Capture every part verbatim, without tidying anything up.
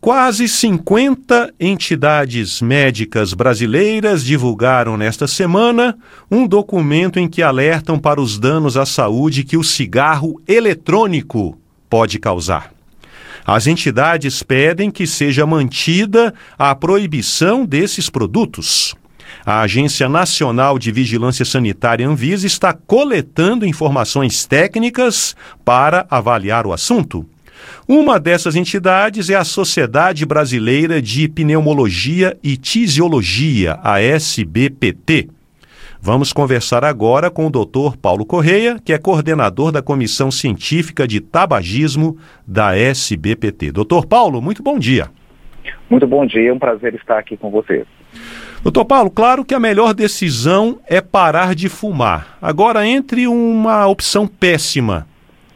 Quase cinquenta entidades médicas brasileiras divulgaram nesta semana um documento em que alertam para os danos à saúde que o cigarro eletrônico pode causar. As entidades pedem que seja mantida a proibição desses produtos. A Agência Nacional de Vigilância Sanitária, Anvisa, está coletando informações técnicas para avaliar o assunto. Uma dessas entidades é a Sociedade Brasileira de Pneumologia e Tisiologia, a S B P T. Vamos conversar agora com o doutor Paulo Correia, que é coordenador da Comissão Científica de Tabagismo da S B P T. doutor Paulo, muito bom dia. Muito bom dia, é um prazer estar aqui com você. doutor Paulo, claro que a melhor decisão é parar de fumar. Agora, entre uma opção péssima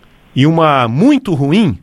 e uma muito ruim,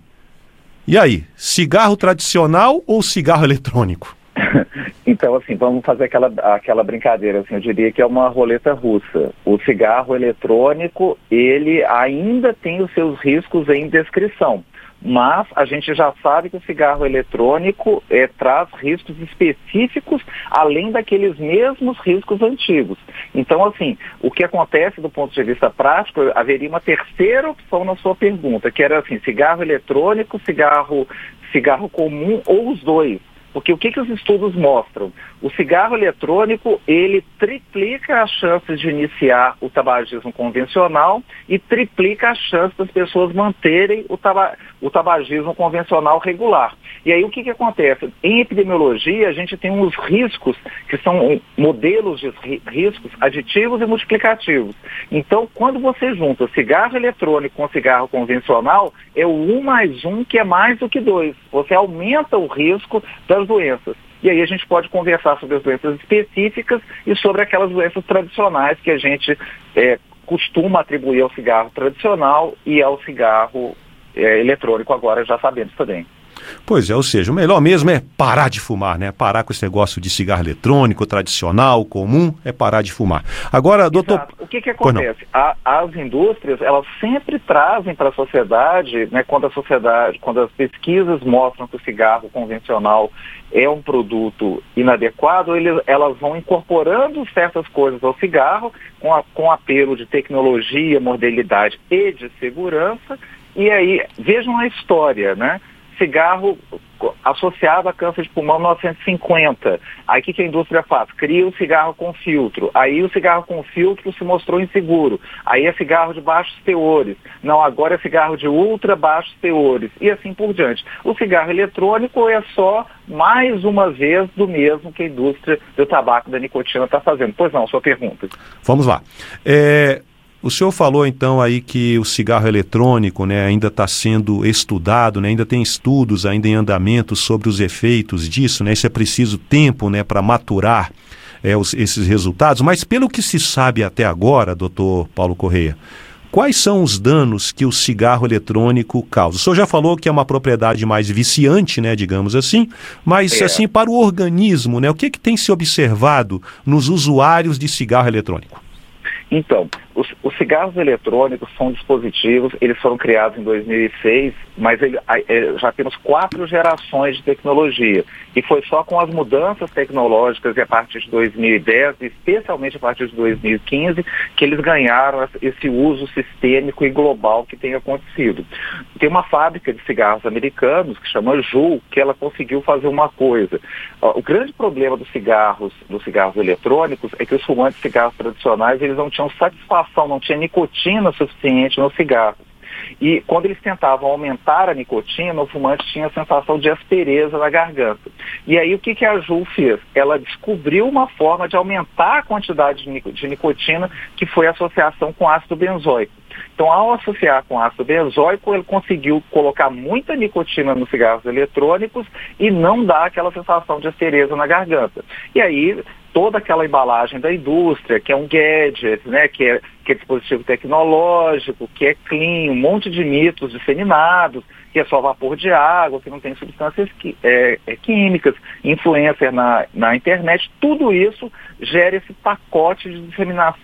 e aí, cigarro tradicional ou cigarro eletrônico? Então, assim, vamos fazer aquela, aquela brincadeira, assim, eu diria que é uma roleta russa. O cigarro eletrônico, ele ainda tem os seus riscos em descrição, mas a gente já sabe que o cigarro eletrônico é, traz riscos específicos, além daqueles mesmos riscos antigos. Então, assim, o que acontece do ponto de vista prático, haveria uma terceira opção na sua pergunta, que era assim, cigarro eletrônico, cigarro, cigarro comum ou os dois. Porque o que, que os estudos mostram? O cigarro eletrônico, ele triplica as chances de iniciar o tabagismo convencional e triplica as chances das pessoas manterem o, taba o tabagismo convencional regular. E aí o que, que acontece? Em epidemiologia, a gente tem uns riscos, que são modelos de riscos aditivos e multiplicativos. Então, quando você junta cigarro eletrônico com cigarro convencional, é o um mais um que é mais do que dois. Você aumenta o risco das doenças. E aí a gente pode conversar sobre as doenças específicas e sobre aquelas doenças tradicionais que a gente é, costuma atribuir ao cigarro tradicional e ao cigarro é, eletrônico, agora já sabemos também. Pois é, ou seja, o melhor mesmo é parar de fumar, né? Parar com esse negócio de cigarro eletrônico, tradicional, comum, é parar de fumar. Agora, doutor... Exato. O que que acontece? A, as indústrias, elas sempre trazem para a sociedade, né, quando a sociedade, quando as pesquisas mostram que o cigarro convencional é um produto inadequado, eles, elas vão incorporando certas coisas ao cigarro, com, a, com apelo de tecnologia, modernidade e de segurança, e aí, vejam a história, né? Cigarro associado a câncer de pulmão em mil novecentos e cinquenta. Aí o que, que a indústria faz? Cria o cigarro com filtro. Aí o cigarro com filtro se mostrou inseguro. Aí é cigarro de baixos teores. Não, agora é cigarro de ultra baixos teores. E assim por diante. O cigarro eletrônico é só mais uma vez do mesmo que a indústria do tabaco da nicotina está fazendo. Pois não, sua pergunta. Vamos lá. É... O senhor falou então aí que o cigarro eletrônico, né, ainda está sendo estudado, né, ainda tem estudos ainda em andamento sobre os efeitos disso, né, isso é preciso tempo, né, para maturar é, os, esses resultados, mas pelo que se sabe até agora, doutor Paulo Correia, quais são os danos que o cigarro eletrônico causa? O senhor já falou que é uma propriedade mais viciante, né, digamos assim, mas é. assim, para o organismo, né, o que, que tem se observado nos usuários de cigarro eletrônico? Então, os, os cigarros eletrônicos são dispositivos, eles foram criados em dois mil e seis, mas ele, é, já temos quatro gerações de tecnologia. E foi só com as mudanças tecnológicas e a partir de dois mil e dez, especialmente a partir de dois mil e quinze, que eles ganharam esse uso sistêmico e global que tem acontecido. Tem uma fábrica de cigarros americanos, que chama Juul, que ela conseguiu fazer uma coisa. O grande problema dos cigarros, dos cigarros eletrônicos é que os fumantes de cigarros tradicionais, eles não tinham satisfação, não tinha nicotina suficiente no cigarro. E quando eles tentavam aumentar a nicotina, o fumante tinha a sensação de aspereza na garganta. E aí o que, que a Juul fez? Ela descobriu uma forma de aumentar a quantidade de nicotina, que foi a associação com ácido benzoico. Então, ao associar com ácido benzoico, ele conseguiu colocar muita nicotina nos cigarros eletrônicos e não dar aquela sensação de aspereza na garganta. E aí, toda aquela embalagem da indústria, que é um gadget, né, que é, que é dispositivo tecnológico, que é clean, um monte de mitos disseminados, que é só vapor de água, que não tem substâncias é, é, químicas, influencer na, na internet, tudo isso gera esse pacote de disseminação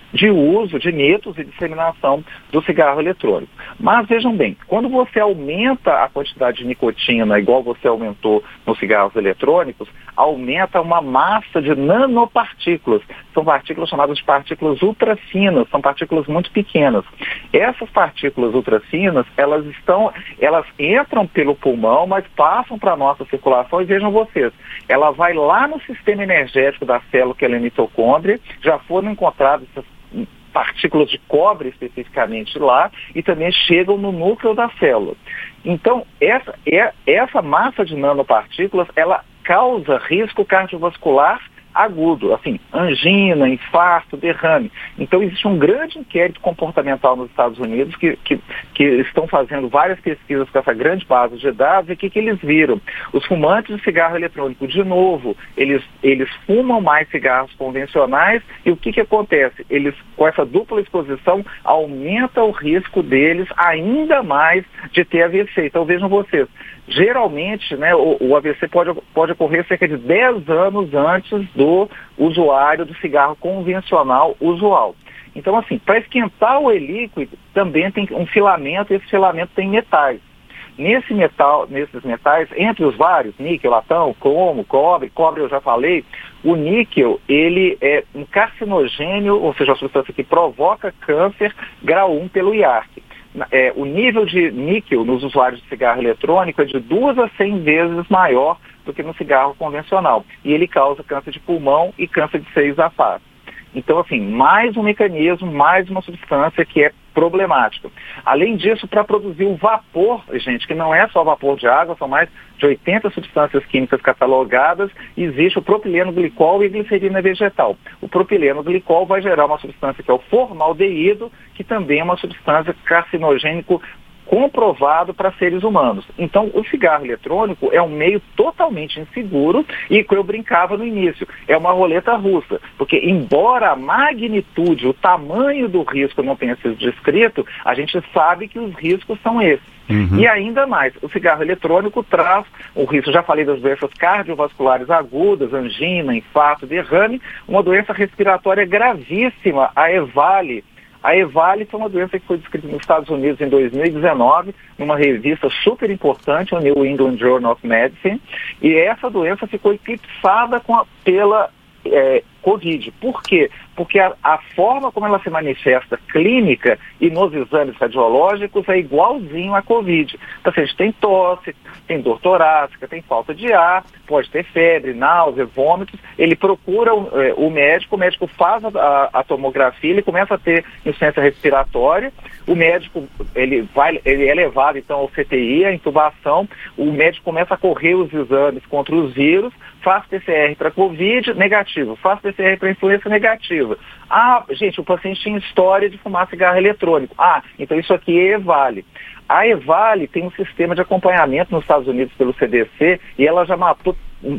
de uso de mitos e disseminação do cigarro eletrônico. Mas vejam bem, quando você aumenta a quantidade de nicotina, igual você aumentou nos cigarros eletrônicos, aumenta uma massa de nanopartículas. São partículas chamadas de partículas ultrafinas, são partículas muito pequenas. Essas partículas ultrafinas, elas estão, elas entram pelo pulmão, mas passam para a nossa circulação e vejam vocês, ela vai lá no sistema energético da célula, que é a mitocôndria, já foram encontradas essas partículas de cobre especificamente lá e também chegam no núcleo da célula. Então, essa, essa massa de nanopartículas, ela causa risco cardiovascular agudo, assim, angina, infarto, derrame. Então, existe um grande inquérito comportamental nos Estados Unidos que, que, que estão fazendo várias pesquisas com essa grande base de dados e o que, que eles viram? Os fumantes de cigarro eletrônico, de novo, eles, eles fumam mais cigarros convencionais e o que, que acontece? Eles, com essa dupla exposição, aumenta o risco deles ainda mais de ter A V C. Então, vejam vocês, geralmente, né, o, o A V C pode, pode ocorrer cerca de dez anos antes do usuário do cigarro convencional usual. Então, assim, para esquentar o e-líquido, também tem um filamento, e esse filamento tem metais. Nesse metal, nesses metais, entre os vários, níquel, latão, cromo, cobre, cobre eu já falei, o níquel, ele é um carcinogênio, ou seja, uma substância que provoca câncer grau um pelo I A R C. É, o nível de níquel nos usuários de cigarro eletrônico é de duas a cem vezes maior do que no cigarro convencional. E ele causa câncer de pulmão e câncer de seios da face. Então, assim, mais um mecanismo, mais uma substância que é problemática. Além disso, para produzir o vapor, gente, que não é só vapor de água, são mais de oitenta substâncias químicas catalogadas, existe o propileno glicol e glicerina vegetal. O propileno glicol vai gerar uma substância que é o formaldeído, que também é uma substância carcinogênico comprovado para seres humanos. Então, o cigarro eletrônico é um meio totalmente inseguro e que eu brincava no início, é uma roleta russa, porque embora a magnitude, o tamanho do risco não tenha sido descrito, a gente sabe que os riscos são esses. Uhum. E ainda mais, o cigarro eletrônico traz o risco, já falei das doenças cardiovasculares agudas, angina, infarto, derrame, uma doença respiratória gravíssima, a EVALI. A EVALI foi uma doença que foi descrita nos Estados Unidos em dois mil e dezenove, numa revista super importante, o New England Journal of Medicine, e essa doença ficou eclipsada com a, pela é, Covid. Por quê? Porque a, a forma como ela se manifesta clínica e nos exames radiológicos é igualzinho à Covid. Então, a gente tem tosse, tem dor torácica, tem falta de ar, pode ter febre, náusea, vômitos. Ele procura o, é, o médico, o médico faz a, a, a tomografia, ele começa a ter insuficiência respiratória, o médico ele vai, ele é levado então ao C T I, a intubação, o médico começa a correr os exames contra os vírus, faz P C R para Covid, negativo, faz P C R para influenza, negativo. Ah, gente, o paciente tinha história de fumar cigarro eletrônico. Ah, então isso aqui é EVALI. A EVALI tem um sistema de acompanhamento nos Estados Unidos pelo C D C e ela já matou,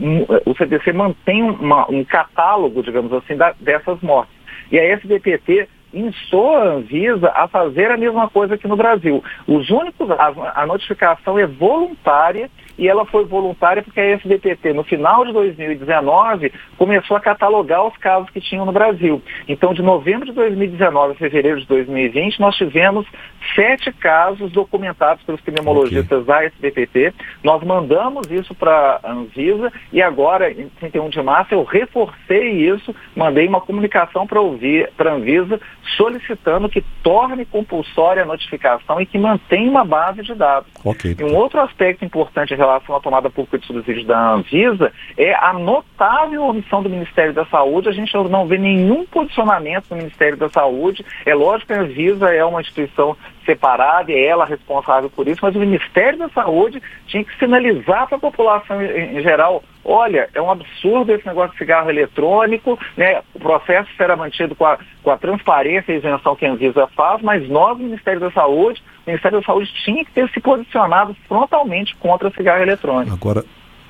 o C D C mantém uma, um catálogo, digamos assim, da, dessas mortes. E a S B P T instou a Anvisa a fazer a mesma coisa aqui no Brasil. Os únicos, a, a notificação é voluntária e ela foi voluntária porque a S B P T, no final de dois mil e dezenove, começou a catalogar os casos que tinham no Brasil. Então, de novembro de dois mil e dezenove a fevereiro de dois mil e vinte, nós tivemos sete casos documentados pelos pneumologistas okay. da S B P T. Nós mandamos isso para a Anvisa e agora, em trinta e um de março, eu reforcei isso, mandei uma comunicação para a Anvisa solicitando que torne compulsória a notificação e que mantenha uma base de dados. Okay. E um outro aspecto importante em relação à tomada pública de subsídios da Anvisa é a notável omissão do Ministério da Saúde. A gente não vê nenhum posicionamento do Ministério da Saúde. É lógico que a Anvisa é uma instituição separada e é ela responsável por isso, mas o Ministério da Saúde tinha que sinalizar para a população em, em geral, olha, é um absurdo esse negócio de cigarro eletrônico, né? O processo será mantido com a, com a transparência e isenção que a Anvisa faz, mas nós, o Ministério da Saúde, o Ministério da Saúde tinha que ter se posicionado frontalmente contra o cigarro eletrônico. Agora,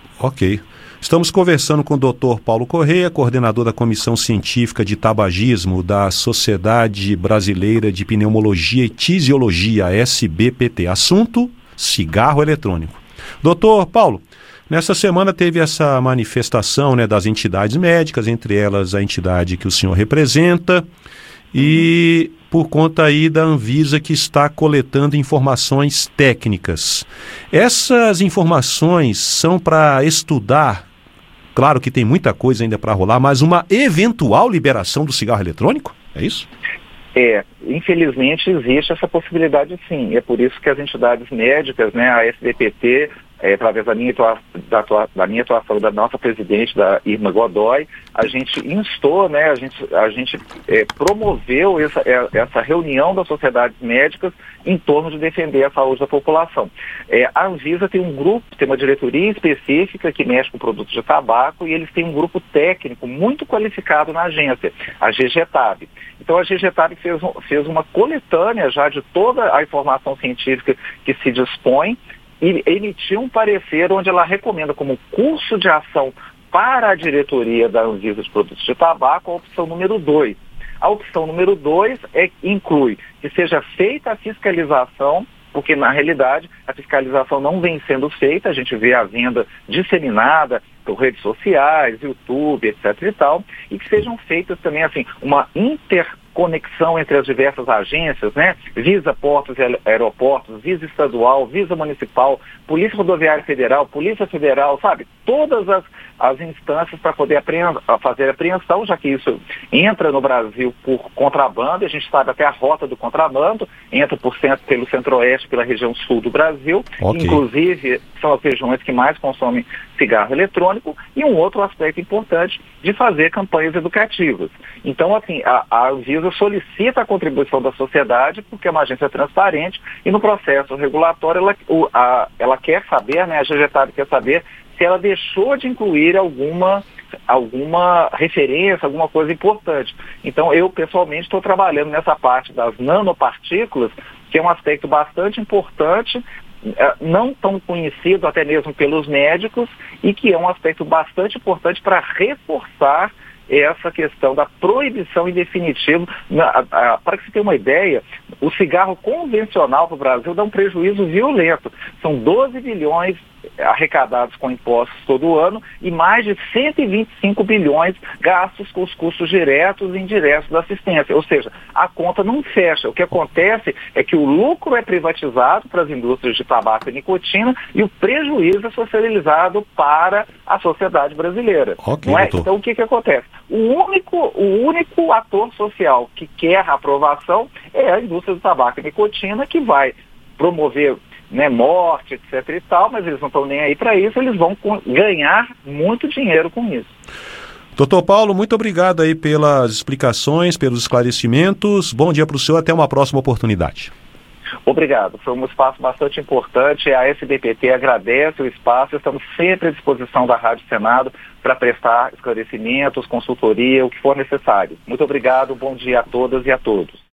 ok. Estamos conversando com o doutor Paulo Correia, coordenador da Comissão Científica de Tabagismo da Sociedade Brasileira de Pneumologia e Tisiologia, S B P T. Assunto: cigarro eletrônico. Doutor Paulo, nessa semana teve essa manifestação, né, das entidades médicas, entre elas a entidade que o senhor representa, e por conta aí da Anvisa, que está coletando informações técnicas. Essas informações são para estudar, claro que tem muita coisa ainda para rolar, mas uma eventual liberação do cigarro eletrônico? É isso? É, infelizmente existe essa possibilidade, sim. É por isso que as entidades médicas, né, a S B P T, é, através da minha, atua, da, atua, da minha atuação, da nossa presidente, da Irma Godoy, a gente instou, né, a gente, a gente é, promoveu essa, essa reunião das sociedades médicas em torno de defender a saúde da população. É, a Anvisa tem um grupo, tem uma diretoria específica que mexe com produtos de tabaco, e eles têm um grupo técnico muito qualificado na agência, a GGTAB. Então a GGTAB fez, fez uma coletânea já de toda a informação científica que se dispõe e emitiu um parecer onde ela recomenda como curso de ação para a diretoria da Anvisa de produtos de tabaco a opção número dois. A opção número dois é, inclui que seja feita a fiscalização, porque na realidade a fiscalização não vem sendo feita, a gente vê a venda disseminada por redes sociais, YouTube, etc e tal, e que sejam feitas também assim uma interconexão entre as diversas agências, né? Visa Portos e Aeroportos, Visa Estadual, Visa Municipal, Polícia Rodoviária Federal, Polícia Federal, sabe? Todas as, as instâncias para poder apreen- fazer apreensão, já que isso entra no Brasil por contrabando, a gente sabe até a rota do contrabando, entra por centro, pelo centro-oeste, pela região sul do Brasil, okay. Inclusive são as regiões que mais consomem cigarro eletrônico, e um outro aspecto importante de fazer campanhas educativas. Então, assim, a, a Anvisa solicita a contribuição da sociedade, porque é uma agência transparente, e no processo regulatório ela, o, a, ela quer saber, né, a GGTAB quer saber se ela deixou de incluir alguma, alguma referência, alguma coisa importante. Então, eu pessoalmente estou trabalhando nessa parte das nanopartículas, que é um aspecto bastante importante, não tão conhecido até mesmo pelos médicos, e que é um aspecto bastante importante para reforçar essa questão da proibição em definitivo. Para que você tenha uma ideia, o cigarro convencional para o Brasil dá um prejuízo violento. São doze bilhões arrecadados com impostos todo ano e mais de cento e vinte e cinco bilhões gastos com os custos diretos e indiretos da assistência. Ou seja, a conta não fecha. O que acontece é que o lucro é privatizado para as indústrias de tabaco e nicotina e o prejuízo é socializado para a sociedade brasileira. Okay, não é? Então, o que, que acontece? O único, o único ator social que quer a aprovação é a indústria do tabaco e nicotina, que vai promover, né, morte, etc e tal, mas eles não estão nem aí para isso, eles vão ganhar muito dinheiro com isso. Doutor Paulo, muito obrigado aí pelas explicações, pelos esclarecimentos. Bom dia para o senhor, até uma próxima oportunidade. Obrigado, foi um espaço bastante importante, a S B P T agradece o espaço, estamos sempre à disposição da Rádio Senado para prestar esclarecimentos, consultoria, o que for necessário. Muito obrigado, bom dia a todas e a todos.